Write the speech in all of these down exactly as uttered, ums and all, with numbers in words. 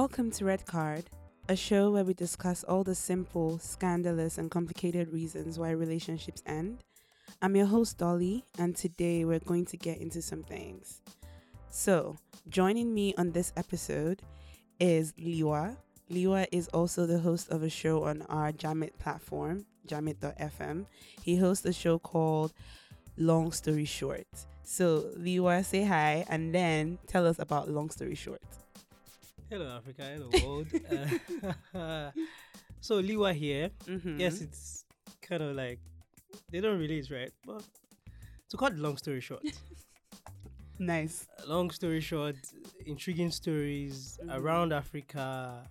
Welcome to Red Card, a show where we discuss all the simple, scandalous, and complicated reasons why relationships end. I'm your host, Dolly, and today we're going to get into some things. So, joining me on this episode is Liwa. Liwa is also the host of a show on our Jamit platform, jamit dot f m. He hosts a show called Long Story Short. So, Liwa, say hi and then tell us about Long Story Short. Hello, Africa. Hello, world. uh, so, Liwa here. Mm-hmm. Yes, it's kind of like they don't release, right? But to cut the long story short, Nice. long story short, intriguing stories Mhm. around Africa.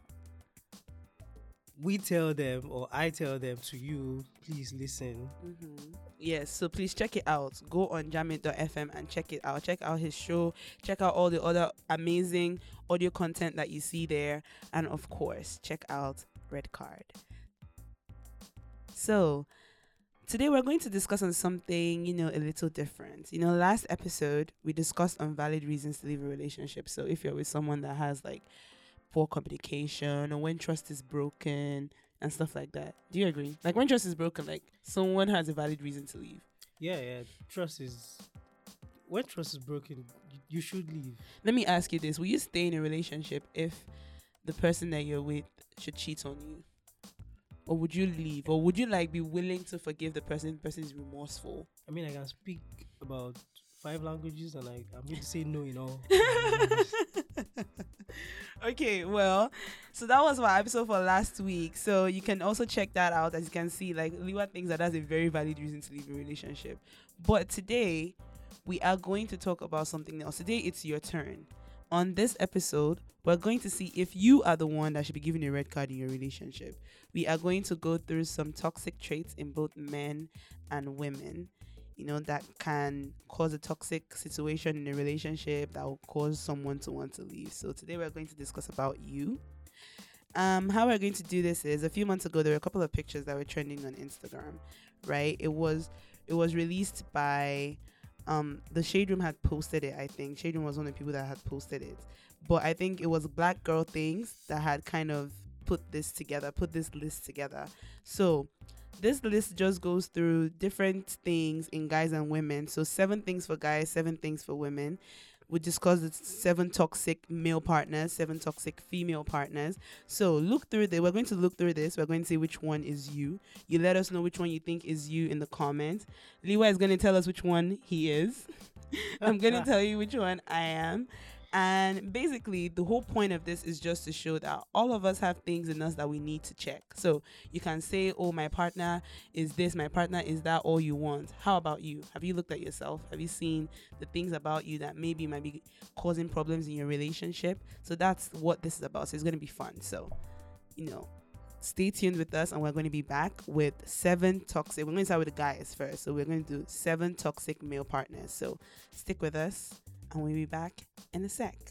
We tell them, or I tell them to you, please listen. Mm-hmm. Yes, so please check it out. Go on jamit dot f m and check it out. Check out his show. Check out all the other amazing audio content that you see there. And of course, check out Red Card. So, today we're going to discuss on something, you know, a little different. You know, last episode, we discussed on valid reasons to leave a relationship. So, if you're with someone that has like poor communication or when trust is broken and stuff like that. Do you agree? Like when trust is broken, like someone has a valid reason to leave. Yeah, yeah. Trust is when trust is broken, you, you should leave. Let me ask you this. Will you stay in a relationship if the person that you're with should cheat on you? Or would you leave? Or would you like be willing to forgive the person if the person is remorseful? I mean, I can speak about five languages and I, I'm going to say no, you know. Okay, well, so that was our episode for last week. So you can also check that out. As you can see, like Liwa thinks that that's a very valid reason to leave a relationship. But today, we are going to talk about something else. Today, it's your turn. On this episode, we're going to see if you are the one that should be given a red card in your relationship. We are going to go through some toxic traits in both men and women, you know, that can cause a toxic situation in a relationship that will cause someone to want to leave. So today we're going to discuss about you. Um, how we're going to do this is a few months ago there were a couple of pictures that were trending on Instagram, right? It was it was released by um the Shade Room had posted it, I think. Shade Room was one of the people that had posted it. But I think it was Black Girl Things that had kind of put this together, put this list together. So this list just goes through different things in guys and women. So seven things for guys, seven things for women. We discussed the seven toxic male partners, seven toxic female partners. So look through this. We're going to look through this. We're going to see which one is you. You let us know which one you think is you in the comments. Liwa is going to tell us which one he is. I'm going to tell you which one I am. And basically, the whole point of this is just to show that all of us have things in us that we need to check. So you can say, oh, my partner is this, my partner is that, all you want. How about you? Have you looked at yourself? Have you seen the things about you that maybe might be causing problems in your relationship? So that's what this is about. So it's going to be fun. So, you know, stay tuned with us and we're going to be back with seven toxic. We're going to start with the guys first. So we're going to do seven toxic male partners. So stick with us and we'll be back in a sec.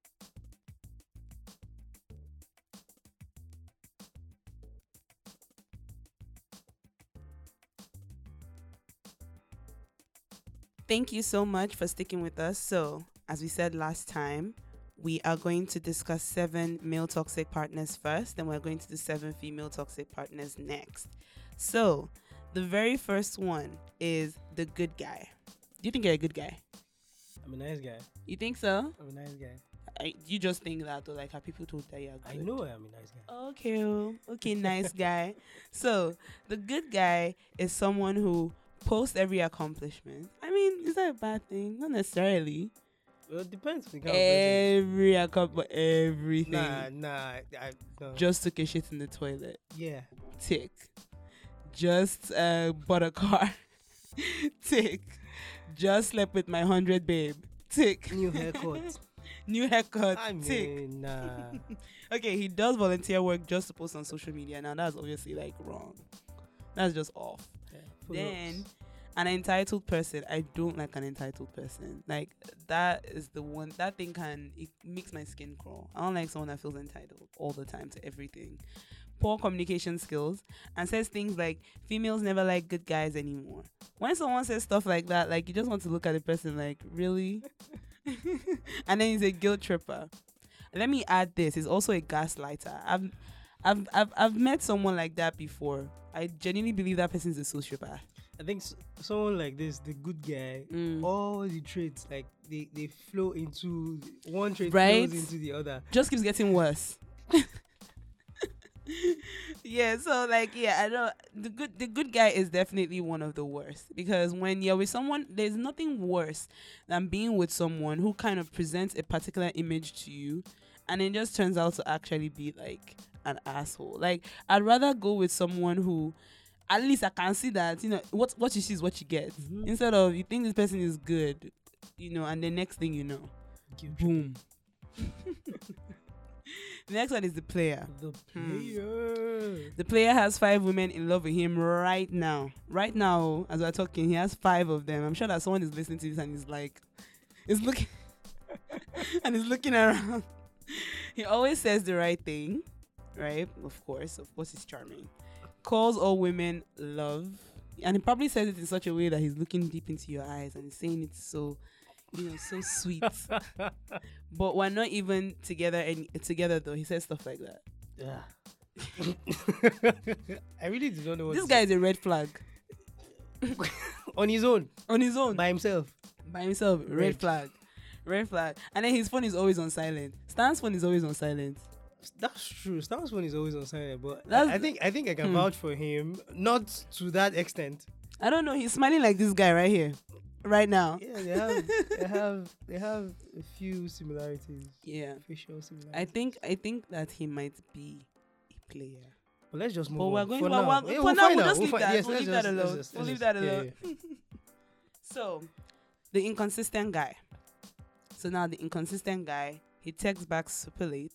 Thank you so much for sticking with us. So, as we said last time, we are going to discuss seven male toxic partners first, then we're going to do seven female toxic partners next. So, the very first one is the good guy. Do you think you're a good guy? I'm a nice guy. You think so? I'm a nice guy. I, you just think that, or like, have people told that you're good? I know I'm a nice guy. Okay, oh, okay, nice guy. So the good guy is someone who posts every accomplishment. I mean, is that a bad thing? Not necessarily. Well, it depends on the kind of person. Every accomplishment, everything. Nah, nah. I, no. Just took a shit in the toilet. yeah. Tick. Just uh, bought a car. Tick. Just slept with my hundred babe. Tick. New haircut. New haircut. I Tick. mean, nah. Okay, he does volunteer work just to post on social media. Now that's obviously like wrong. That's just off. Yeah, full Then ups. an entitled person. I don't like an entitled person. Like that is the one that thing can it makes my skin crawl. I don't like someone that feels entitled all the time to everything. Poor communication skills and says things like females never like good guys anymore. When someone says stuff like that, like you just want to look at the person like, really? And then he's a guilt tripper. let me add this. Is also a gaslighter. I've, I've, I've, I've met someone like that before. I genuinely believe that person is a sociopath. I think s- someone like this, the good guy, Mm. all the traits like they, they flow into one trait Right? flows into the other. Just keeps getting worse. Yeah, so like yeah, I know the good the good guy is definitely one of the worst, because when you're with someone, there's nothing worse than being with someone who kind of presents a particular image to you and it just turns out to actually be like an asshole. Like I'd rather go with someone who at least I can see that, you know, what what you see is what you get. Mhm. Instead of you think this person is good, you know, and the next thing you know, Guilt boom. The next one is the player. The Hmm. player. The player has five women in love with him right now. Right now, as we're talking, he has five of them. I'm sure that someone is listening to this and is like, is looking, and is looking around. He always says the right thing, right? Of course, of course, he's charming. Calls all women love, and he probably says it in such a way that he's looking deep into your eyes and he's saying it so, you know, so sweet. But we're not even together and together though. He says stuff like that. Yeah. I really do not know what This to guy say. is a red flag on his own, on his own. by himself. By himself, red, Red. flag, red flag, and then his phone is always on silent. Stan's phone is always on silent. That's true. Stan's phone is always on silent, but That's- I, I think I think I can Hmm. vouch for him. Not to that extent. I don't know. He's smiling like this guy right here, right now. Yeah, they have they have they have a few similarities. Yeah, Facial similarities. I think I think that he might be a player. But let's just move But on. we're going. for well, now. well, Yeah, for we'll now, find we'll out. just We'll leave fi- that. yes, we'll let's leave that just- let's alone. just- We'll let's leave just- that yeah, alone. So, the inconsistent guy. So now the inconsistent guy, he texts back super late.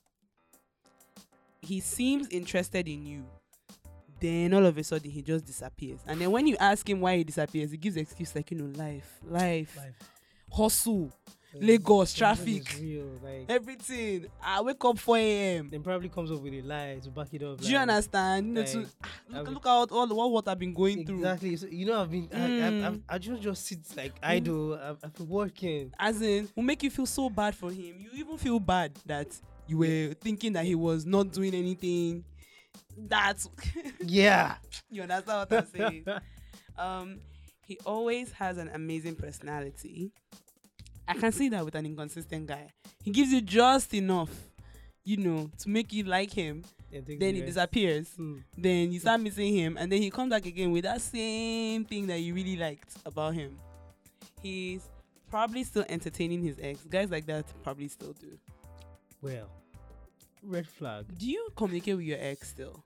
He seems interested in you. Then all of a sudden he just disappears. And then when you ask him why he disappears, he gives excuse like, you know, life, life, Life. hustle, Uh, Lagos, something is traffic. real. Like, everything. I wake up four a.m. then probably comes up with a lie to back it up. Do you like, understand? You know, to, like, ah, look, I've- look out all the what, what I've been going through. Exactly. So, you know, I've been, I, I, Mm. I've, I just just sit like idle. I've, I've been working. As in, will make you feel so bad for him. You even feel bad that you were thinking that he was not doing anything. That's Yeah. you understand what I'm saying. Um, he always has an amazing personality. I can see that with an inconsistent guy. He gives you just enough, you know, to make you like him. Yeah, take Then the he rest. disappears. Hmm. Then you start missing him, and then he comes back again with that same thing that you really liked about him. He's probably still entertaining his ex. Guys like that probably still do. Well, red flag. Do you communicate with your ex still?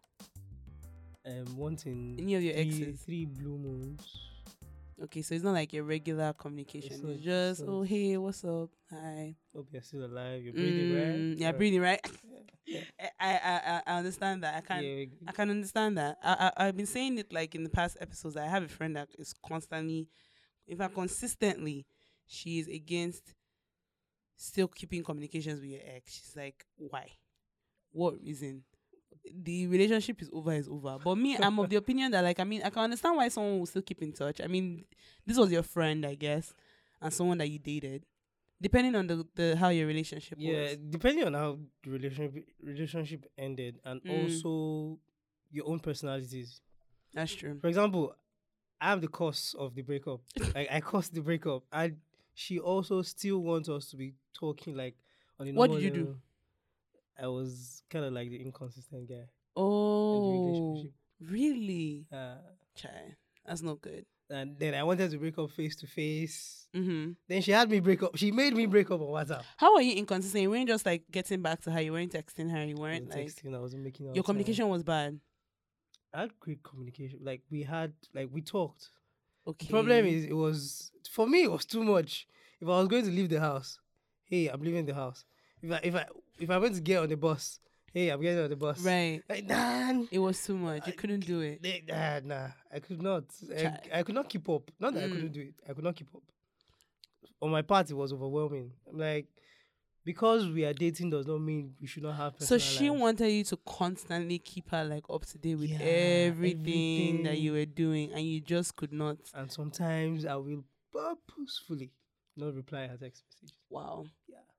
Um, wanting Any of your three, exes? three blue moons. Okay, so it's not like a regular communication. It's It's, not- just, it's oh not- hey, what's up? Hi. Hope you're still alive. You're breathing, Mm, right? Yeah, Uh, breathing right. Yeah. I, I I I understand that. I can Yeah, I can understand that. I, I I've been saying it like in the past episodes. I have a friend that is constantly, in fact, consistently, she is against still keeping communications with your ex. She's like, why? What reason? The relationship is over is over. But me, I'm of the opinion that like I mean I can understand why someone will still keep in touch. I mean, this was your friend, I guess, and someone that you dated. Depending on the, the how your relationship yeah, was. depending on how the relationship relationship ended, and Mm. also your own personalities. That's true. For example, I am the cause of the breakup. Like I caused the breakup, and she also still wants us to be talking like on the What normal did you do? level. I was kind of like the inconsistent guy in the Oh, relationship. really? Uh, Chai, that's not good. and then I wanted to break up face to face. Mm-hmm. Then she had me break up. She made me break up on WhatsApp. How are you inconsistent? You weren't just like getting back to her. You weren't texting her. You I weren't wasn't like texting, I wasn't making. your out time. communication was bad. I had great communication. Like we had, like we talked. Okay. The problem is, it was for me. It was too much. If I was going to leave the house, hey, I'm leaving the house. If I if I if I went to get on the bus, hey, I'm getting on the bus. right. Like, nah, It was too much. You I- couldn't do it. they- nah, nah, I could not. I, Chai. I could not keep up. Not that I Mm. couldn't do it. I could not keep up. On my part, it was overwhelming. I'm like, because we are dating does not mean we should not have. So personal she lives. wanted you to constantly keep her like up to date with Yeah, everything, that you everything. were doing, and you just could not. And sometimes I will purposefully not reply her text messages. Wow. Yeah.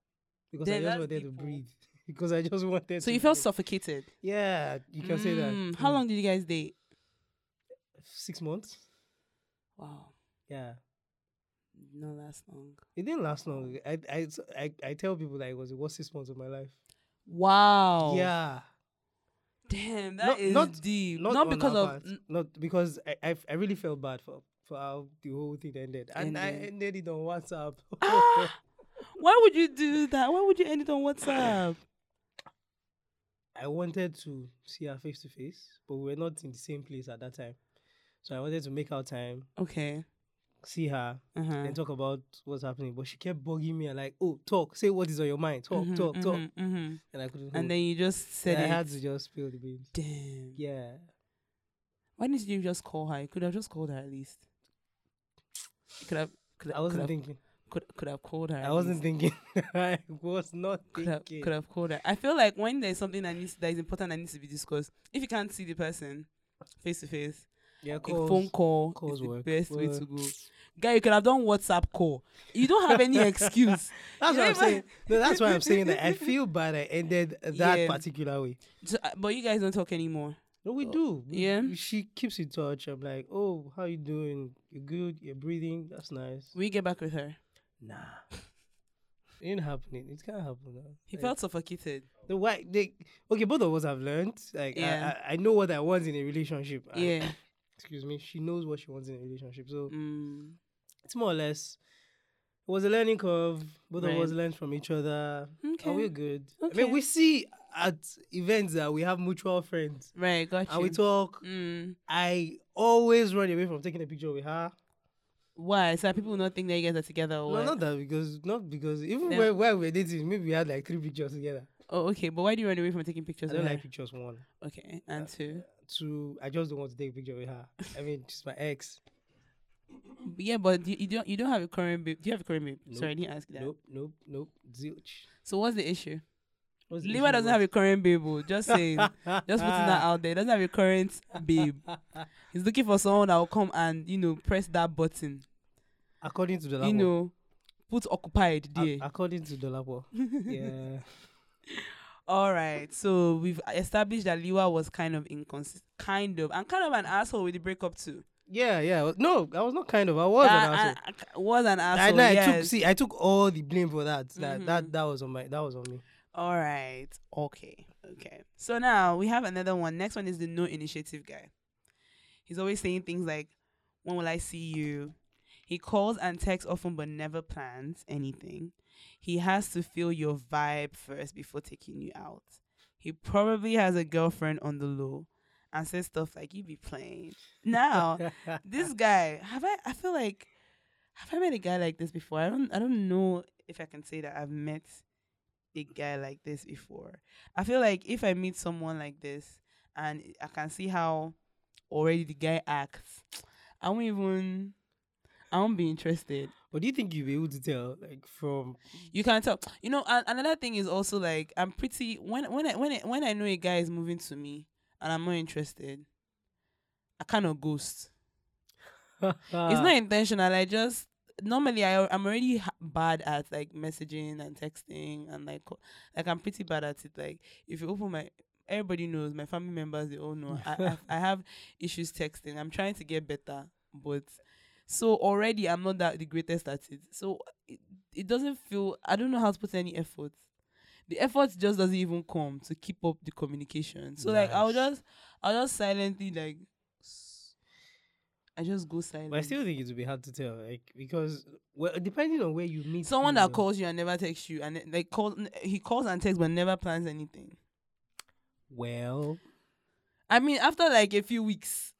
because Then I just that's wanted to people. breathe. Because I just wanted. So to you felt breathe. suffocated. Yeah, you can say that. Mm, How Mm. long did you guys date? Six months. Wow, Yeah, not last long. it didn't last long. I I I, I tell people that it was the worst six months of my life. Wow. Yeah, Damn, that not is not deep. not, Not on because our of part. n- Not because I, I I really felt bad for for how the whole thing ended, and I Ended. ended it on WhatsApp. Ah! Why would you do that? Why would you end it on WhatsApp? I wanted to see her face to face, but we were not in the same place at that time. So I wanted to make our time, Okay. see her, Uh-huh. and talk about what's happening. But she kept bugging me and like, oh, talk, say what is on your mind, talk, Mhm, talk, talk. mhm, mhm. And I couldn't hold. And then you just said I it. had to just spill the beans. Damn. Yeah. Why didn't you just call her? You could have just called her at least. You could have. Could, I wasn't could have, thinking. Could, could have called her. I at wasn't least. thinking. I was not Could have, thinking. could have called her. I feel like when there's something that needs that is important that needs to be discussed, if you can't see the person face to face, Yeah, a calls. phone call calls is the work. best way Work. to go. Guy, you could have done WhatsApp call. You don't have any excuse. That's You what I'm don't saying. even- No, that's why I'm saying that I feel bad I ended that Yeah. particular way. So, uh, but you guys don't talk anymore. No, we do. We- yeah? we- She keeps in touch. I'm like, oh, how you doing? You're good. You're breathing. That's nice. We get back with her. Nah. It ain't happening. It can't happen now. He Like, felt suffocated. the why they okay, both of us have learned. Like Yeah. I, I, I know what I want in a relationship. and- Yeah. excuse me. She knows what she wants in a relationship. So Mm. it's more or less it was a learning curve. Both of Right. us learned from each other. Okay. And we're good. I Okay. mean we see at events that we have mutual friends. Right, got you. And we talk. Mm. I always run away from taking a picture with her. Why? So that people will not think that you guys are together or No, what? not that because not because even Yeah. when, when we were dating, maybe we had like three pictures together. Oh, okay. But why do you run away from taking I pictures don't of her? like pictures one. Okay. And two. Two, I just don't want to take a picture with her. I mean, she's my ex. Yeah, but you, you don't you don't have a current babe. Do you have a current babe? Nope. Sorry, I didn't ask you that. Nope, nope, nope. Zilch. So what's the issue? What's the Lewa issue doesn't with- have a current babe. oh, Just saying. Just putting that out there. Doesn't have a current babe. He's looking for someone that will come and, you know, press that button. According to the You know, put occupied there. according to Dolapo. Yeah. All right. So we've established that Liwa was kind of inconsistent, kind of, and kind of an asshole with the breakup too. Yeah, yeah. No, I was not kind of. I was Uh, an asshole. uh, uh, was an I, asshole. no, I yes. took see, I took all the blame for that. That Mhm. that that was on my that was on me. All right. Okay. Okay. So now we have another one. Next one is the no initiative guy. He's always saying things like, "When will I see you?" He calls and texts often but never plans anything. He has to feel your vibe first before taking you out. He probably has a girlfriend on the low and says stuff like, "You be playing." Now, this guy, have I I feel like have I met a guy like this before? I don't I don't know if I can say that I've met a guy like this before. I feel like if I meet someone like this and I can see how already the guy acts, I won't even I won't be interested. But do you think you'll be able to tell, like from You can tell. You know, and another thing is also like I'm pretty when when I when I, when I know a guy is moving to me and I'm not interested, I kind of ghost. It's not intentional. I just normally I I'm already ha- bad at like messaging and texting and like co- like I'm pretty bad at it. Like if you open my everybody knows, my family members, they all know I I, I have issues texting. I'm trying to get better, but so already I'm not that the greatest at it. So it, it doesn't feel I don't know how to put any effort. The effort just doesn't even come to keep up the communication. So like I'll Nice. just I'll just silently like s- I just go silent. But I still think it would be hard to tell, like because well, depending on where you meet Someone that people- calls you and never texts you and then, like call he calls and texts but never plans anything. Well, I mean after like a few weeks.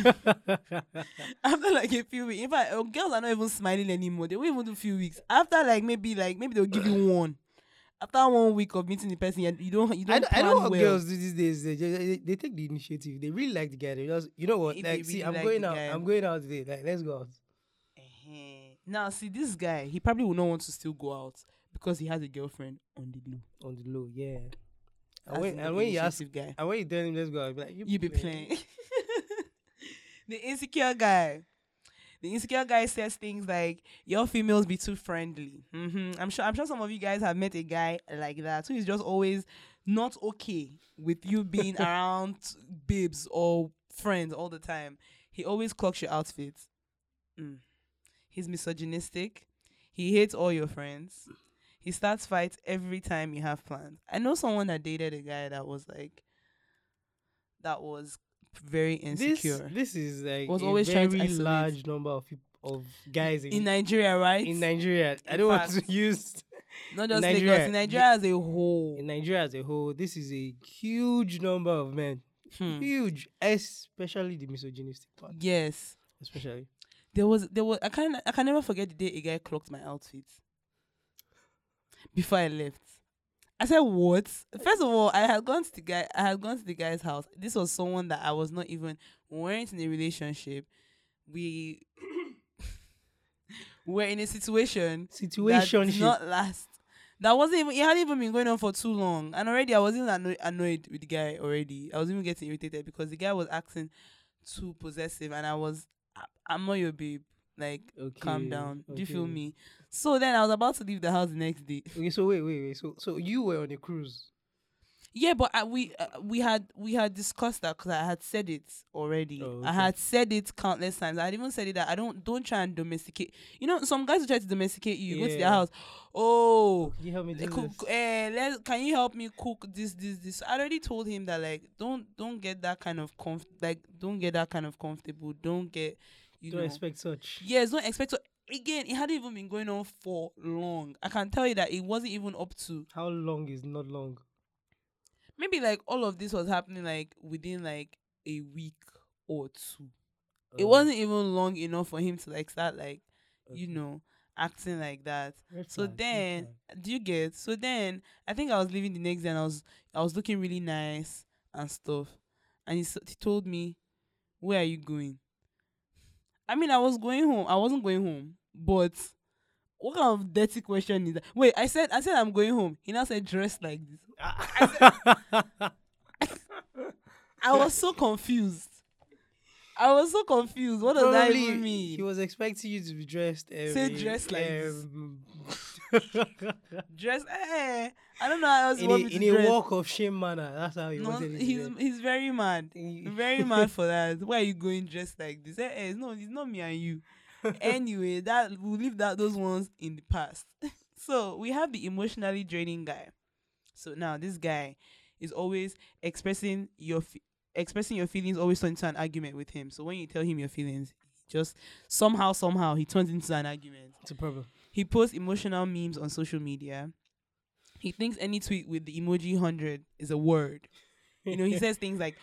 After like a few weeks, in fact, uh, girls are not even smiling anymore. They won't even do a few weeks. After like maybe like maybe they'll give you one. After one week of meeting the person, you you don't you I, don't don't- I plan know what well. girls do these days. They, just- they, they take the initiative. They really like the guy. They just, you know what? If they Like, see, really I'm like going the out. guy. I'm going out today. Like, let's go out. Eh-heh. Now see this guy, he probably will not want to still go out because he has a girlfriend on the low. On the low, yeah. That's And when, the and when you ask, initiative guy, and when you tell him let's go, I'll be like, you be playing. The insecure guy. The insecure guy says things like, "Your females be too friendly." hmm I'm sure. I'm sure some of you guys have met a guy like that who is just always not okay with you being around babes or friends all the time. He always clocks your outfits. Mm. He's misogynistic. He hates all your friends. He starts fights every time you have plans. I know someone that dated a guy that was like, that was very This insecure. this is like Was a always trying to very isolate. large number of peop- of guys in, In Nigeria, right? in Nigeria. I In don't want fact, to use Not just Nigeria. Lagos, in Nigeria as a whole. in Nigeria as a whole. This is a huge number of men. Hmm. Huge, especially the misogynistic part. Yes. Especially. There was there was I can I can never forget the day a guy clocked my outfit before I left. I said, "What?" First of all, I had gone to the guy. I had gone to the guy's house. This was someone that I was not even. We weren't in a relationship. We were in a situation that Situation. did not last. That wasn't even. It hadn't even been going on for too long, and already I was even anno- annoyed with the guy. Already, I was even getting irritated because the guy was acting too possessive, and I was. I, I'm not your babe. Like, Okay. calm down. Do you feel okay. me? So then I was about to leave the house the next day. Okay, so wait, wait, wait. So so you were on a cruise. Yeah, but I, we uh, we had we had discussed that because I had said it already. Oh, I okay. had said it countless times. I had even said it that I don't don't try and domesticate. You know, some guys who try to domesticate you. You go to their Yeah. house. Oh, Can you help me do cook, this? eh, let, can you help me cook this this this? I already told him that, like, don't don't get that kind of comf like don't get that kind of comfortable. Don't get you Don't know. expect such. Yes, don't expect to. Again, it hadn't even been going on for long. I can tell you that it wasn't even up to. How long is not long? Maybe like all of this was happening like within like a week or two. It Uh, wasn't even long enough for him to like start like, you okay. know, acting like that. Red So flag, red then, flag. do you get? So then, I think I was leaving the next day and I was I was looking really nice and stuff. And he, s- he told me, "Where are you going?" I mean, I was going home. I wasn't going home, but what kind of dirty question is that? Wait, I said I said I'm going home. He now said dress like this. I was so confused. I was so confused. What does that Probably even mean? he was expecting you to be dressed. Say every- dress like this. um, Dress, eh? I don't know how else you in want a, me to in a dress. walk of shame manner. That's how he No, wanted it to he's be. he's very mad. He- Very mad for that. Why are you going dressed like this? Eh, eh, it's no, it's not me and you. Anyway, that we'll leave that those ones in the past. So we have the emotionally draining guy. So now this guy is always expressing your fe- expressing your feelings, always turns into an argument with him. So when you tell him your feelings, just somehow somehow he turns into an argument. It's a problem. He posts emotional memes on social media. He thinks any tweet with the emoji hundred is a word. You know, he says things like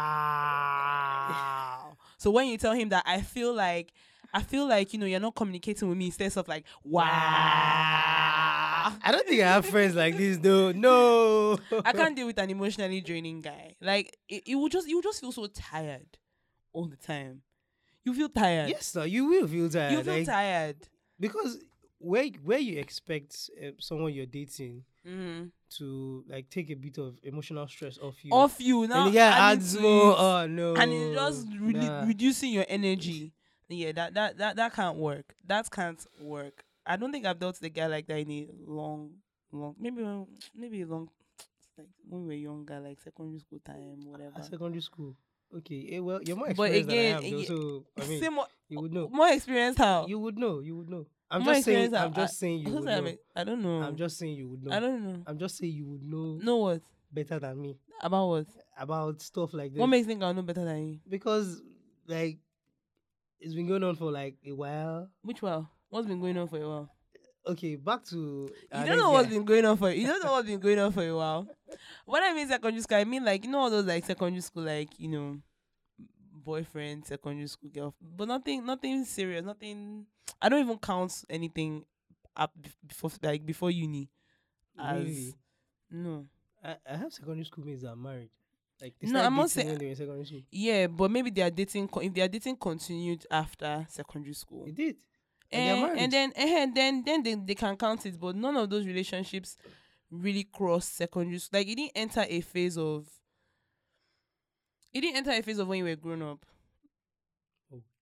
"wow." So when you tell him that, I feel like, I feel like you know you're not communicating with me, instead of like "wow." I don't think I have friends like this though. No. I can't deal with an emotionally draining guy. Like it, it will just you will just feel so tired all the time. You feel tired. Yes, sir. You will feel tired. You feel like, tired. because where where you expect uh, someone you're dating Mm-hmm. to like take a bit of emotional stress off you, Off you now. and the guy adding adds to more. it, Oh no. and it's just really Nah. reducing your energy. Yeah, that, that that that can't work. That can't work. I don't think I've dealt with a guy like that in a long, long, maybe when- maybe a long, like when we were younger, like secondary school time, whatever. At secondary school. Okay. Eh, well, you're more But experienced again, than I am, though, again- so I mean, Say more, you would know. more experienced how? You would know. You would know. I'm More just saying. experienced how? I'm just I- saying you I, would I, know. mean, I don't know. I'm just saying you would know. I don't know. I'm just saying you would know Know what? better than me About what? about stuff like this. What makes you think I'll know better than you? Because like it's been going on for like a while. Which while? What's been going on for a while? Okay, back to You our don't next know what's guy. been going on for you don't know what's been going on for a while. When I mean secondary school, I mean like you know all those like secondary school like you know boyfriend, secondary school girl, but nothing nothing serious, nothing. I don't even count anything up bef- before like before uni. As Really? no, I, I have secondary school mates that are married. Like they No, started I'm not dating saying- when they were in secondary school. yeah, but maybe they are dating. co- If they are dating continued after secondary school, They did. And they're and, married. and then and then then they, they can count it, but none of those relationships really crossed secondary school. Like it didn't enter a phase of. It didn't enter a phase of when you were grown up.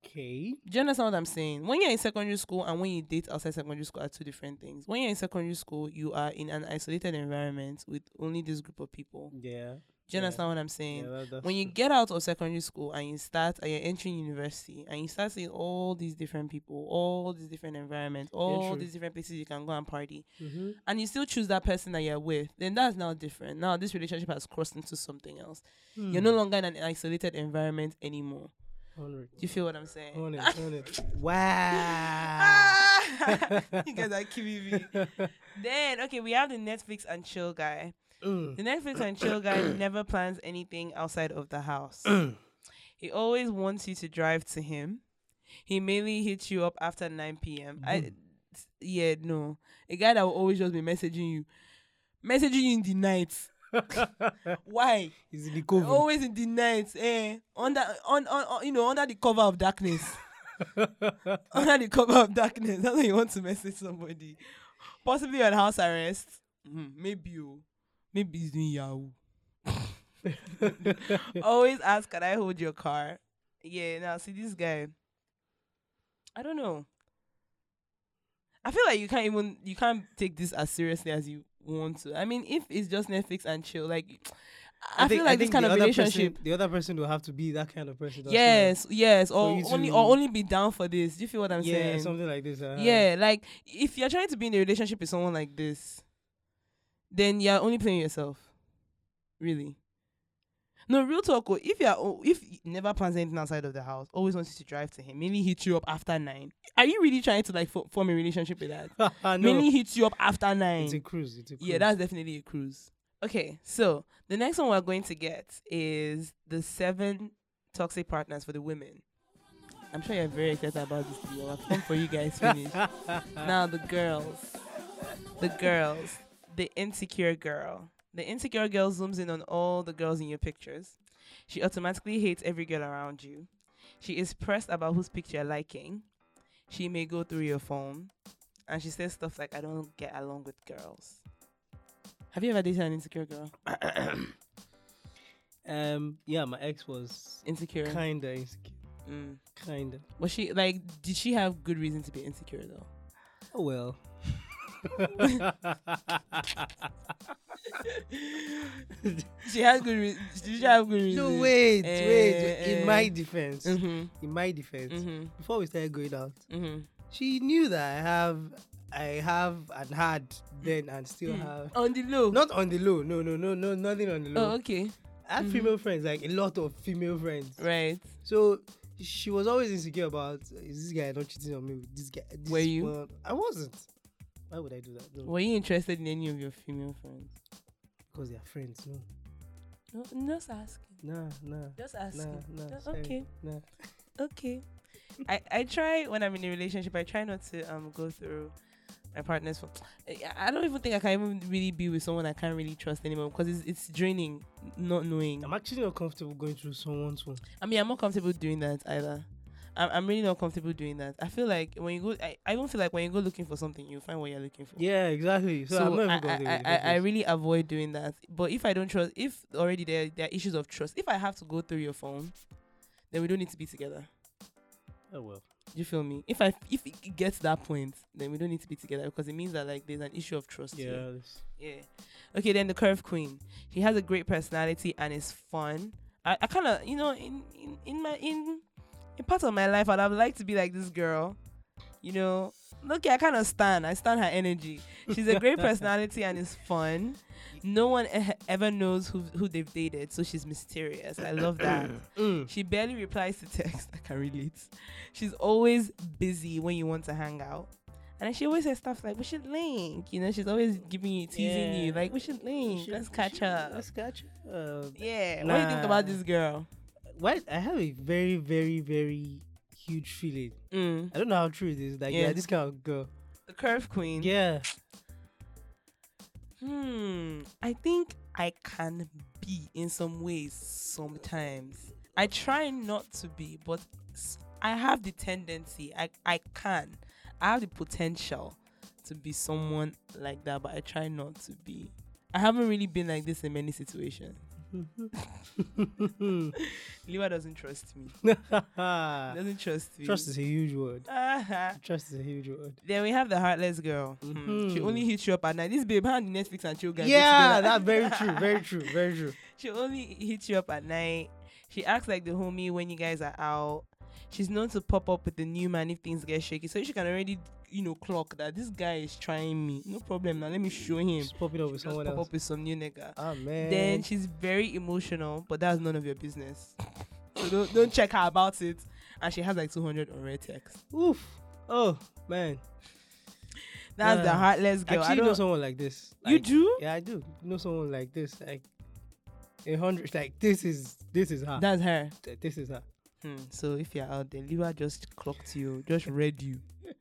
Okay. Do you understand what I'm saying? When you're in secondary school and when you date outside secondary school are two different things. When you're in secondary school, you are in an isolated environment with only this group of people. Yeah. Do you Yeah. understand what I'm saying? Yeah, that, that's When you true. get out of secondary school and you start and you're entering university and you start seeing all these different people, all these different environments, all true. these different places you can go and party, Mm-hmm. and you still choose that person that you're with, then that's now different. Now this relationship has crossed into something else. You're no longer in an isolated environment anymore. Hundred. Do you feel what I'm saying? Hundred. Hundred. Wow. Ah! You guys are killing me. Then, okay, we have the Netflix and chill guy. Mm. The Netflix and chill guy never plans anything outside of the house. He always wants you to drive to him. He mainly hits you up after nine p.m. I, yeah, no. A guy that will always just be messaging you. Messaging you in the night. Why? He's in the COVID. Always in the night. Eh? Under, on, on, on, you know, under the cover of darkness. Under the cover of darkness. That's when you want to message somebody. Possibly on house arrest. Mm, maybe you. Maybe he's doing Yahoo. Always ask, can I hold your car? Yeah, now see this guy. I don't know. I feel like you can't even you can't take this as seriously as you want to. I mean, if it's just Netflix and chill, like I, think- feel like this think kind the of other relationship. person- the other person will have to be that kind of person. that's Yes, yes, For or you only to- or only be down for this. Do you feel what I'm like- yeah, saying? something like this. Uh, Yeah, like if you're trying to be in a relationship with someone like this, then you're only playing yourself. Really. No, real talk. oh, If you're oh, if he never plans anything outside of the house, always wants you to drive to him, mainly hit you up after nine. Are you really trying to like fo- form a relationship with that? no, Mainly hits you up after nine. it's a cruise. It's a cruise. Yeah, that's definitely a cruise. Okay, so the next one we're going to get is the seven toxic partners for the women. I'm sure you're very excited about this video. I've come for you guys finish. Now the girls. The girls. The insecure girl. The insecure girl zooms in on all the girls in your pictures. She automatically hates every girl around you. She is pressed about whose picture you're liking. She may go through your phone. And she says stuff like, I don't get along with girls. Have you ever dated an insecure girl? um. Yeah, my ex was Insecure. kinda insecure. Mm. Kinda. Was she like? Did she have good reason to be insecure though? Oh well. She had good. Re- did she have good reason? No, wait, wait. Eh, In my eh. defense, Mhm. in my defense, Mhm. before we started going out, Mhm. she knew that I have, I have and had then and still Mm. have. On the low. Not on the low. No, no, no, no, nothing on the low. Oh, okay. I have Mhm. female friends, like a lot of female friends. Right. So she was always insecure about, is this guy not cheating on me with this guy? This Were you? one?" I wasn't. Why would I do that? No, Were you interested in any of your female friends? because they are friends. No, No, just asking. nah, nah, Just nah, asking. nah. Just- sorry, okay. Nah. Okay. I, I try when I'm in a relationship. I try not to um go through my partner's phone. I, I don't even think I can even really be with someone I can't really trust anymore because it's it's draining not knowing. I'm actually not comfortable going through someone's phone. I mean, I'm not comfortable doing that either. I'm I'm really not comfortable doing that. I feel like when you go, I, I don't feel like when you go looking for something, you find what you're looking for. Yeah, exactly. So, So, I'm not even I, going I, I, I really avoid doing that. But if I don't trust, if already there there are issues of trust, if I have to go through your phone, then we don't need to be together. Oh well. Do you feel me? If I if it gets to that point, then we don't need to be together because it means that like there's an issue of trust. Yeah. here. this- Yeah. Okay, then the curve queen. She has a great personality and is fun. I, I kind of, you know, in, in, in my in in part of my life, I'd have liked to be like this girl. You know, look, I kind of stand. I stand her energy. She's a great personality and is fun. No one e- ever knows who who they've dated, so she's mysterious. I love that. Mm. She barely replies to text. I can relate. She's always busy when you want to hang out. And then she always says stuff like, we should link. You know, she's always giving you, teasing you. Yeah. Like, we should link. Should- Let's catch should- up. Let's catch up. Yeah. What do you think about Nah. this girl? Why? I have a very, very, very huge feeling. Mm. I don't know how true it is. Like, yeah, Yeah. this kind of girl. The curve queen. Yeah. Hmm. I think I can be in some ways sometimes. I try not to be, but s- I have the tendency. I, I can. I have the potential to be someone like that, but I try not to be. I haven't really been like this in many situations. Liwa doesn't trust me. Doesn't trust me. Trust is a huge word. Uh-huh. Trust is a huge word. Then we have the heartless girl. Hmm. She Mhm. only hits you up at night. This babe, how the Netflix and chill guys go Yeah, together? that's very true. Very true. Very true. She only hits you up at night. She acts like the homie when you guys are out. She's known to pop up with the new man if things get shaky. So she can already, you know, clock that this guy is trying me. No problem. Now let me show him. Just pop it up with Just someone pop else. up with some new nigga. Ah man. Then she's very emotional, but that's none of your business. So don't, don't check her about it. And she has like two hundred unread texts. Oof. Oh man. That's the Uh, heartless girl. I Actually, don't know someone like this. You Like, do? Yeah, I do. Know someone like this. Like a hundred. Like this is this is her. That's her. Th- This is her. Hmm. So if you're out there, Liva just clocked you, just read you.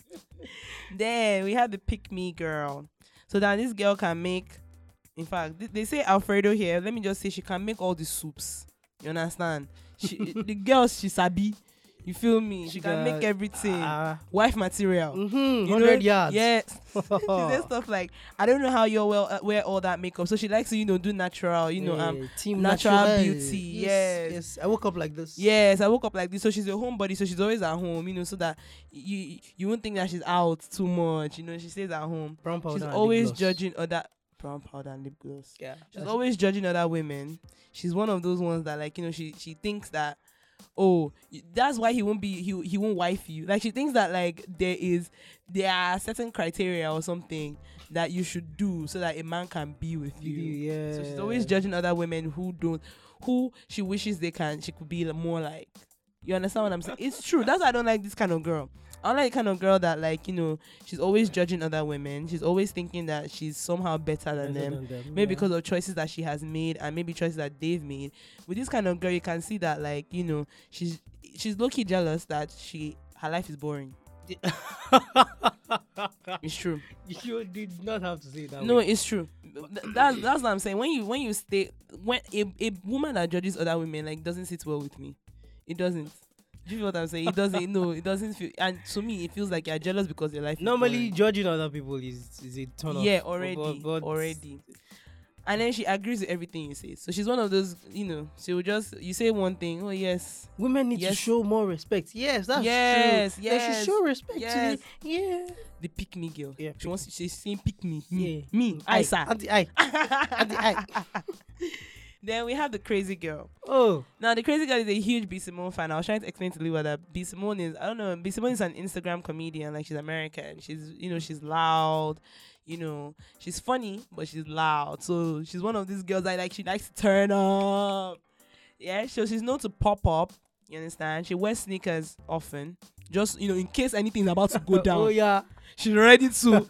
Then we have the pick me girl. So that this girl can make, in fact, th- they say Alfredo here. Let me just say she can make all the soups. You understand? She, the girl, she sabi. You feel me? She, She can make got- everything. Ah. Wife material. Mm-hmm. You know? Hundred yards. Yes. She says stuff like, I don't know how you well uh, wear all that makeup. So she likes to, you know, do natural, you know, um, Yeah, team natural naturel. beauty, yes. Yes. I woke up like this. yes, I woke up like this. So she's a homebody, so she's always at home, you know, so that you you won't think that she's out too much, you know, she stays at home. Brown powder. She's and lip always gloss. judging other brown powder and lip gloss. Yeah. She's that's- always judging other women. She's one of those ones that, like, you know, she she thinks that, oh, y- that's why he won't be he he won't wife you. Like, she thinks that, like, there is there are certain criteria or something that you should do so that a man can be with you. Yeah. So she's always judging other women who don't, who she wishes they can, she could be more like. You understand what I'm saying? It's true. That's why I don't like this kind of girl. I don't like the kind of girl that, like, you know, she's always judging other women. She's always thinking that she's somehow better than Better them. than them, Maybe yeah. because of choices that she has made and maybe choices that they've made. With this kind of girl, you can see that, like, you know, she's she's low-key jealous that she her life is boring. It's true. You did not have to say it that No, way. it's true. Th- That's that's what I'm saying. When you when you stay when a, a woman that judges other women, like, doesn't sit well with me. It doesn't. Do you feel what I'm saying? It doesn't. No, it doesn't feel. And to me, it feels like you're jealous because your life. Normally, is judging other people is is a turn boring. off. Yeah, But- already, but- but- already. And then she agrees with everything you say. So she's one of those. You know, she will just you say one thing. Oh yes, Women need to Yes. show more respect. Yes, that's Yes, true. They yes, should show respect yes. to the yeah. the pick me girl. Yeah, She pick wants. She's saying pick me. Me. Yeah. Me. I sir. Auntie, I. Auntie, I. Then we have the crazy girl. Oh, Now, the crazy girl is a huge B. Simone fan. I was trying to explain to Liwa that B. Simone is, I don't know, B. Simone is an Instagram comedian. Like, she's American. She's, you know, she's loud. You know, she's funny, but she's loud. So, she's one of these girls that, like, she likes to turn up. Yeah, so she's known to pop up. You understand? She wears sneakers often. Just, you know, in case anything's about to go down. oh yeah. She's ready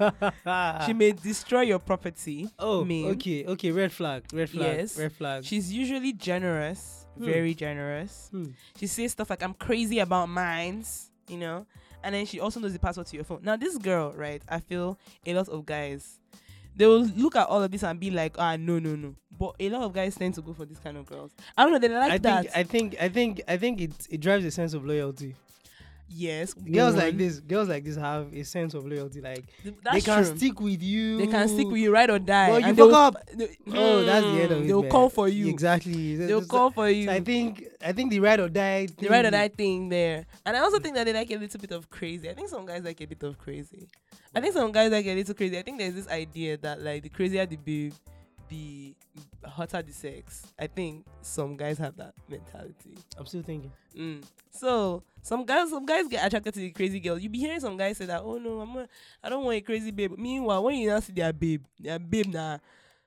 to. She may destroy your property. Oh, meme. okay, okay. Red flag, red flag, Yes. red flag. She's usually generous. Hmm. Very generous. Hmm. She says stuff like, I'm crazy about mines, you know? And then she also knows the password to your phone. Now, this girl, right, I feel a lot of guys, they will look at all of this and be like, ah, no, no, no. But a lot of guys tend to go for this kind of girls. I don't know, they like I that. think, I think, I think, I think it it drives a sense of loyalty. yes. Girls like one. this, girls like this have a sense of loyalty. Like Th- That's they can true. stick with you. They can stick with you, ride or die. But you and fuck they'll- up. they- Oh, that's the end of it. They'll man. call for you. Exactly. They'll So- call for you. so I think, I think the ride or die. The thing- ride or die thing there. And I also think that they like a little bit of crazy. I think some guys like a bit of crazy. I think some guys like a little crazy. I think there's this idea that, like, the crazier the babe, the hotter the sex. I think some guys have that mentality. I'm still thinking. Mm. So some guys, some guys get attracted to the crazy girl. You be hearing some guys say that, oh no, I'm a, I don't want a crazy babe. Meanwhile, when you now see their babe, their babe now,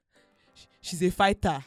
sh- she's a fighter.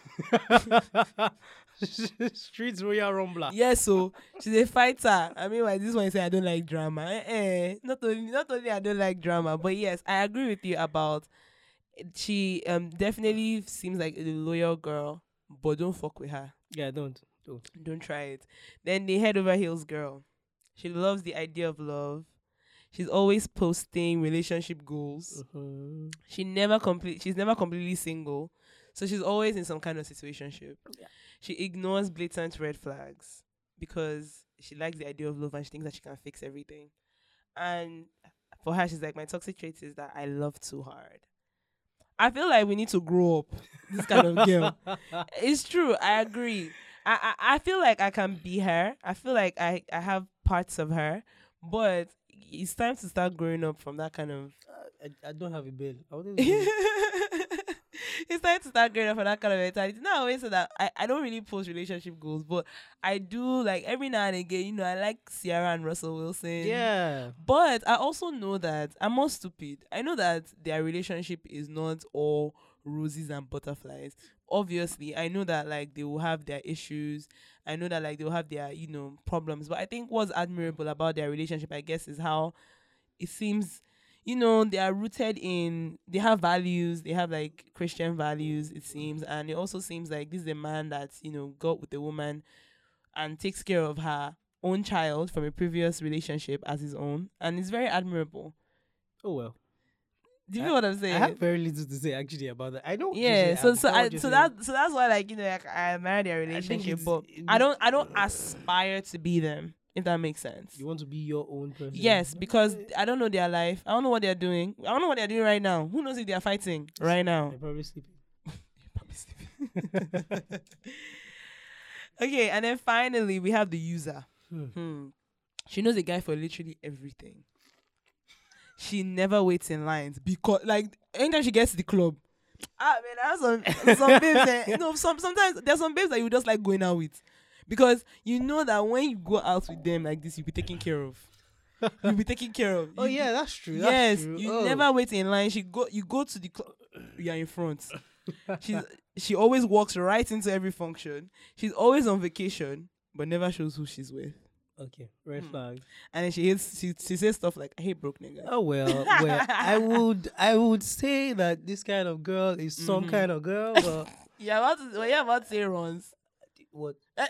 Streets Royal Rumbler. Yes, so she's a fighter. I mean, why this one say I don't like drama? Eh, eh. Not only, not only I don't like drama, but yes, I agree with you about. She um definitely seems like a loyal girl, but don't fuck with her. Yeah, don't, don't. Don't try it. Then the head over heels girl. She loves the idea of love. She's always posting relationship goals. Mhm. She never complete. She's never completely single, so she's always in some kind of situationship. Yeah. She ignores blatant red flags because she likes the idea of love and she thinks that she can fix everything. And for her, she's like, my toxic trait is that I love too hard. I feel like we need to grow up. This kind of girl. It's true. I agree. I, I I feel like I can be her. I feel like I I have parts of her, but it's time to start growing up from that kind of. I, I don't have a bill. I wanted to do- It's time to start growing up for that kind of mentality. No, I always say that I, I don't really post relationship goals, but I do like every now and again, you know, I like Ciara and Russell Wilson. yeah. But I also know that I'm not stupid. I know that their relationship is not all roses and butterflies. Obviously, I know that like they will have their issues. I know that like they will have their, you know, problems. But I think what's admirable about their relationship, I guess, is how it seems, you know, they are rooted in, they have values, they have like Christian values, it seems. And it also seems like this is a man that, you know, got with a woman and takes care of her own child from a previous relationship as his own. And it's very admirable. Oh well. Do you I- know what I'm saying? I have very little to say actually about that. I know. what you're Yeah, saying, so I so understand I, what you're so saying. that so that's why like you know like I admire their think relationship, it's- but it- I don't I don't aspire to be them, if that makes sense. You want to be your own person. Yes, because I don't know their life. I don't know what they're doing. I don't know what they're doing right now. Who knows if they're fighting right now? They're probably sleeping. Okay, and then finally we have the user. Hmm. Hmm. She knows a guy for literally everything. She never waits in lines because, like, anytime she gets to the club, ah man, I have some some babes. That, you know, some sometimes there's some babes that you just like going out with, because you know that when you go out with them like this, you'll be taken care of. You'll be taken care of. Oh You- yeah, that's true. That's yes, true. you Oh. never wait in line. She go, you go to the club, you're in front. She's she always walks right into every function. She's always on vacation, but never shows who she's with. Okay, red Hmm. flag. And then she hates, she, she says stuff like, "I hate broke niggas." Oh well, well, I would I would say that this kind of girl is some Mhm. kind of girl. But Yeah, about to, well, yeah, about to say runs. what Eh,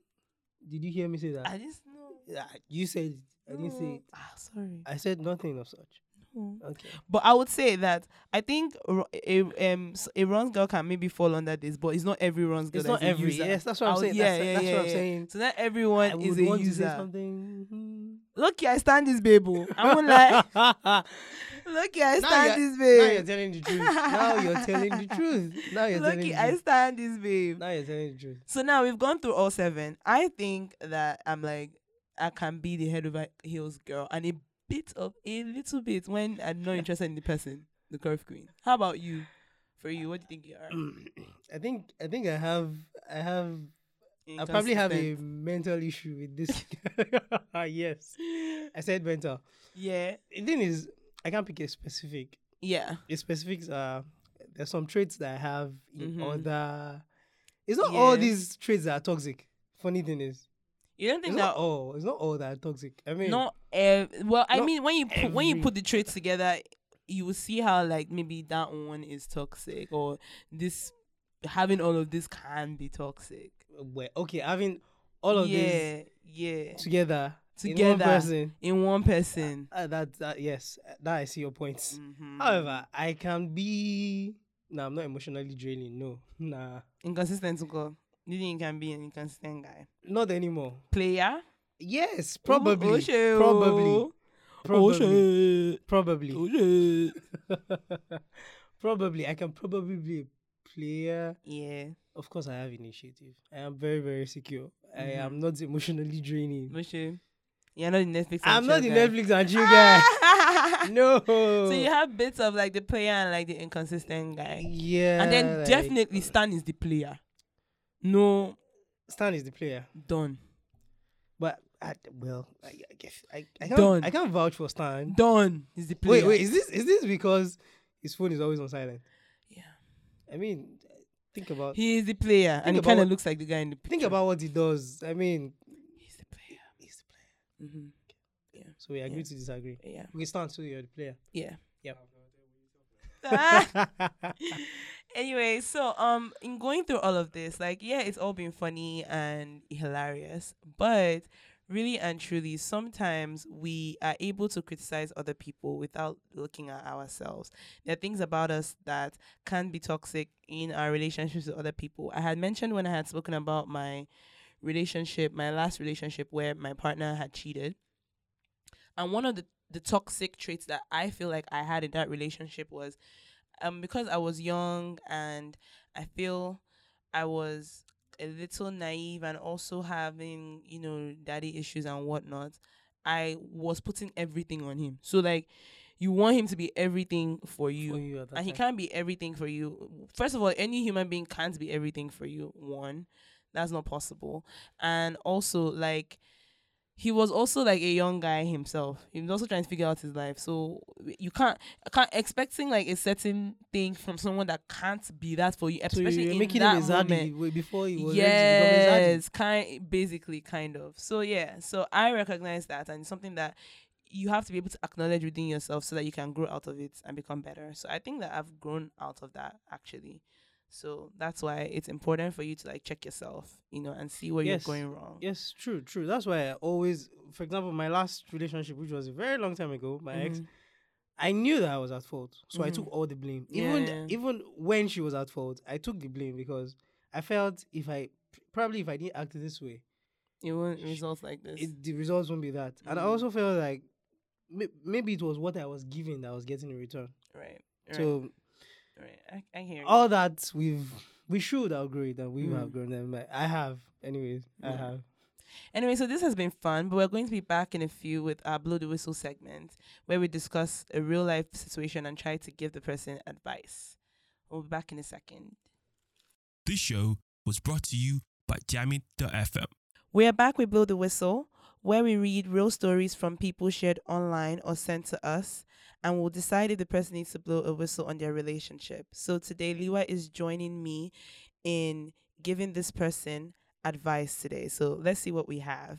did you hear me say that? I just know. Yeah, you said it. I didn't say it. Ah, sorry. I said nothing of such. No. Okay. But I would say that I think ru- a um s- a runs girl can maybe fall under this, but it's not every runs girl. It's that's not a every. user. Yes, that's what I'm I'll- saying. Yeah, that's yeah, that's yeah, what I'm yeah. saying. So not I everyone would is a want to say user. something. Lucky I stand this babe. oh. I won't lie. Lucky I Now stand this Now you're babe. telling the truth. Now you're telling the truth. Now you're telling Lucky the I truth. stand this babe. Now you're telling the truth. So now we've gone through all seven. I think that I'm like I can be the head over heels girl, and a bit of a little bit when I'm not interested in the person, the curve queen. How about you? For you, what do you think you are? I think I think I have I have I probably have a Inconsistent. mental issue with this. Yes, I said mental. Yeah, The thing is, I can't pick a specific. yeah, The specifics are there's some traits that I have in Mhm. other. It's not all Yeah. these traits that are toxic. Funny thing is, you don't it's think not that? all. It's not all that are toxic. I mean, Not ev- well. I not mean, when you put, when you every- put the traits together, you will see how like maybe that one is toxic, or this having all of this can be toxic. well, okay, having all of yeah, yeah, this together, in one together person. in one person. Uh, that, that yes, that I see your points. Mhm. However, I can be. No, I'm not emotionally draining. No, nah, Inconsistent to go. You think you can be an inconsistent guy? not anymore. Player? Yes, probably, Ooh, oh, shit, probably, oh. Oh, probably, shit. probably, Oh, shit. probably. I can probably be a player. Yeah. Of course, I have initiative. I am very, very secure. I Mhm. am not emotionally draining. Oh, shit. You're not the Netflix. I'm and not the chill guy. Netflix and chill guy. No. So you have bits of like the player and like the inconsistent guy. Yeah. And then like, definitely Stan is the player. No, Stan is the player. done. But I, well, I, I guess I, I can't Done. I can't vouch for Stan. Done is the player. Wait, wait, is this is this because his phone is always on silent? Yeah. I mean, think about He is the player, and he about kind of what- looks like the guy in the picture. think about what he does. I mean, He's the player. he's the player. Mm-hmm. So we agree Yeah. to disagree. Yeah. We Stan, so you're the player. Yeah. Yep. Anyway, so um in going through all of this, like yeah, it's all been funny and hilarious, but really and truly sometimes we are able to criticize other people without looking at ourselves. There are things about us that can be toxic in our relationships with other people. I had mentioned when I had spoken about my relationship, my last relationship where my partner had cheated. And one of the, the toxic traits that I feel like I had in that relationship was um because I was young and I feel I was a little naive and also having, you know, daddy issues and whatnot, I was putting everything on him. So like you want him to be everything for you. For you at that And he time. can't be everything for you. First of all, any human being can't be everything for you. One. That's not possible. And also like he was also like a young guy himself. He was also trying to figure out his life. So you can't, I can't expecting like a certain thing from someone that can't be that for you, So especially you're in making that him a moment. zaddy way before he was ready to become a zaddy. Yes, kind basically kind of. So yeah, so I recognize that, and it's something that you have to be able to acknowledge within yourself so that you can grow out of it and become better. So I think that I've grown out of that actually. So that's why it's important for you to like check yourself, you know, and see where Yes. you're going wrong. Yes, true, true. That's why I always, for example, my last relationship, which was a very long time ago, my ex, Mhm. I knew that I was at fault, so I Mhm. took all the blame. Yeah. Even even when she was at fault, I took the blame because I felt if I probably if I didn't act this way, It won't sh- result like this. it, the results won't be that. And I Mm. also felt like may- maybe it was what I was giving that I was getting in return. Right. Right. So right. I, I hear you. all that we've we should outgrow it, and we Mm. have grown them. I have, anyways. I Mm. have. Anyway, so this has been fun, but we're going to be back in a few with our Blow the Whistle segment where we discuss a real life situation and try to give the person advice. We'll be back in a second. This show was brought to you by Jamie dot F M. We are back with Blow the Whistle, where we read real stories from people shared online or sent to us, and we'll decide if the person needs to blow a whistle on their relationship. So today, Liwa is joining me in giving this person advice today. So let's see what we have.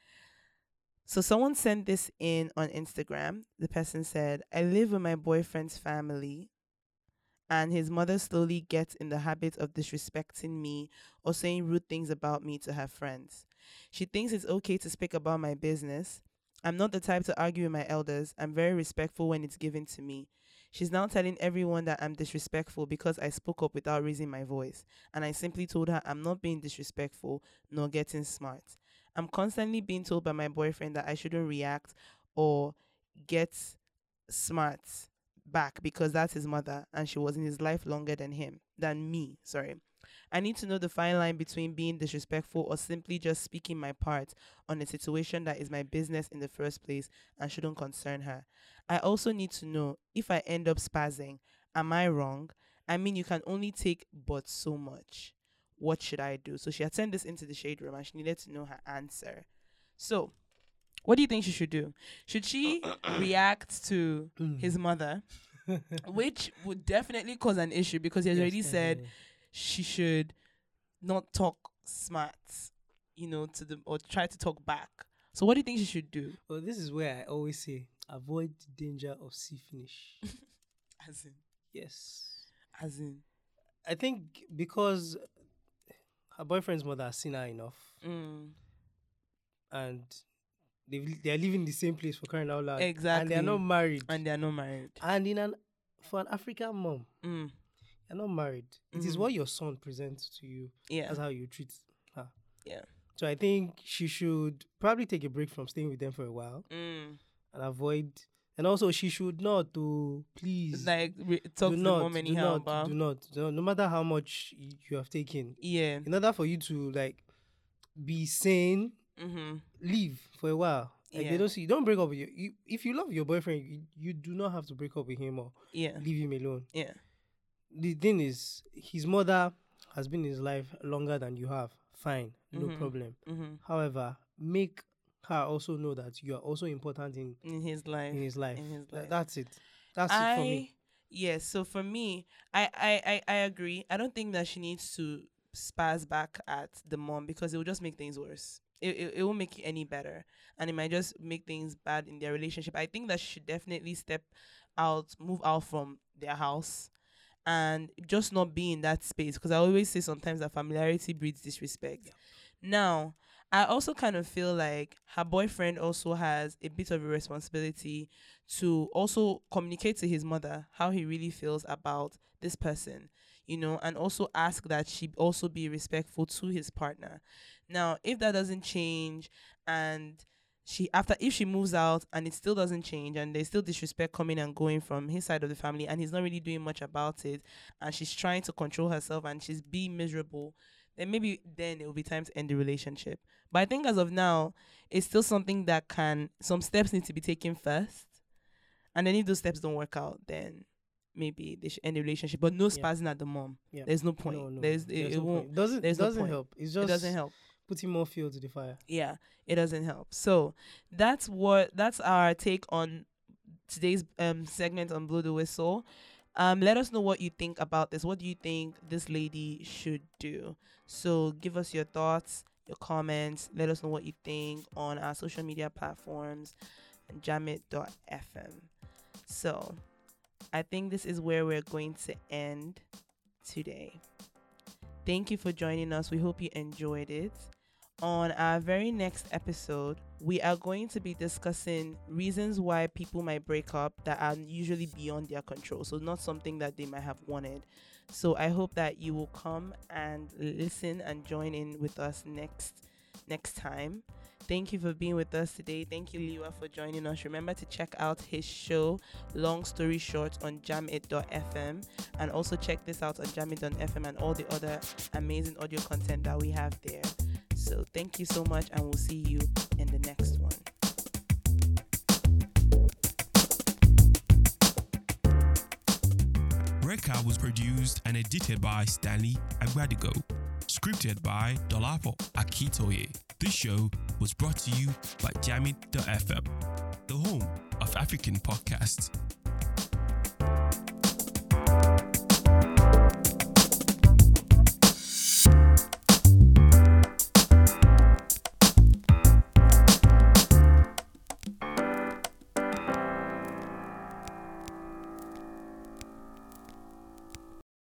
So someone sent this in on Instagram. The person said, I live with my boyfriend's family, and his mother slowly gets in the habit of disrespecting me or saying rude things about me to her friends. She thinks it's okay to speak about my business. I'm not the type to argue with my elders. I'm very respectful when it's given to me. She's now telling everyone that I'm disrespectful because I spoke up without raising my voice. And I simply told her I'm not being disrespectful nor getting smart. I'm constantly being told by my boyfriend that I shouldn't react or get smart back because that's his mother and she was in his life longer than him, than me, sorry. I need to know the fine line between being disrespectful or simply just speaking my part on a situation that is my business in the first place and shouldn't concern her. I also need to know if I end up spazzing, am I wrong? I mean, you can only take but so much. What should I do? So she had sent this into the shade room and she needed to know her answer. So, what do you think she should do? Should she react to his mother, which would definitely cause an issue because he has Yes, already said definitely. she should not talk smart, you know, to them or try to talk back. So what do you think she should do? Well, this is where I always say avoid the danger of sea finish. As in, Yes. as in, I think because her boyfriend's mother has seen her enough mm, and they they're living in the same place for crying out loud. And exactly. they're not married. and they are not married. And in an for an African mom, Mm, you're not married. It is Mhm. what your son presents to you. yeah, That's how you treat her. yeah. So I think she should probably take a break from staying with them for a while Mm. and avoid. And also, she should not to please Like re- talk do to not, the mom do anyhow not, about. do not, no, no matter how much y- you have taken, Yeah. in order for you to like be sane, Mm-hmm. leave for a while. Like Yeah. they don't see, you don't break up with you. you. If you love your boyfriend, you, you do not have to break up with him or Yeah. leave him alone. Yeah. The thing is, his mother has been in his life longer than you have. Fine, no Mhm. problem. Mm-hmm. However, make her also know that you are also important in In his life. in his life. In his Tha- life. that's it. That's I, it for me. Yes, so for me, I, I, I, I agree. I don't think that she needs to spaz back at the mom because it will just make things worse. It, it, it won't make it any better. And it might just make things bad in their relationship. I think that she should definitely step out, move out from their house and just not be in that space. Because I always say sometimes that familiarity breeds disrespect. Now, I also kind of feel like her boyfriend also has a bit of a responsibility to also communicate to his mother how he really feels about this person, you know, and also ask that she also be respectful to his partner. Now, if that doesn't change and she after if she moves out and it still doesn't change and there's still disrespect coming and going from his side of the family and he's not really doing much about it and she's trying to control herself and she's being miserable, then maybe then it will be time to end the relationship. But I think as of now, it's still something that can, some steps need to be taken first. And then if those steps don't work out, then maybe they should end the relationship. But no Yeah. spazzing at the mom. Yeah. There's no point. No, no, there's, no. it, There's it no won't. point. Doesn't there's no doesn't point. help. It's just It doesn't help. putting more fuel to the fire. Yeah, it doesn't help. So that's what that's our take on today's um segment on Blow the Whistle. Um, let us know what you think about this. What do you think this lady should do? So give us your thoughts, your comments. Let us know what you think on our social media platforms and jamit dot f m. So I think this is where we're going to end today. Thank you for joining us. We hope you enjoyed it. On our very next episode, we are going to be discussing reasons why people might break up that are usually beyond their control. So not something that they might have wanted. So I hope that you will come and listen and join in with us next next time. Thank you for being with us today. Thank you, Liwa, for joining us. Remember to check out his show, Long Story Short, on jamit dot f m. And also check this out on jamit dot f m and all the other amazing audio content that we have there. So thank you so much, and we'll see you in the next one. Reka was produced and edited by Stanley Agbadigo. Scripted by Dolapo Akitoye. This show was brought to you by jamit dot f m, the home of African podcasts.